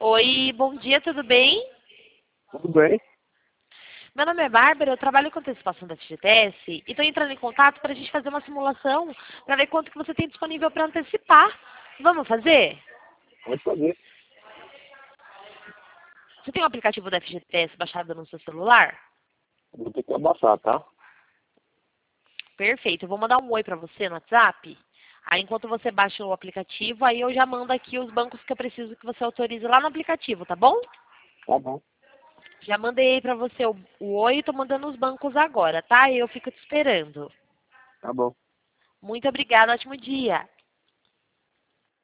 Oi, bom dia, tudo bem? Tudo bem? Meu nome é Bárbara, eu trabalho com antecipação da FGTS e estou entrando em contato para a gente fazer uma simulação para ver quanto que você tem disponível para antecipar. Vamos fazer? Pode fazer. Você tem o aplicativo da FGTS baixado no seu celular? Vou ter que abaixar, tá? Perfeito, eu vou mandar um oi para você no WhatsApp. Aí enquanto você baixa o aplicativo, aí eu já mando aqui os bancos que eu preciso que você autorize lá no aplicativo, tá bom? Tá bom. Já mandei para você o oi e estou mandando os bancos agora, tá? Eu fico te esperando. Tá bom. Muito obrigada, ótimo dia.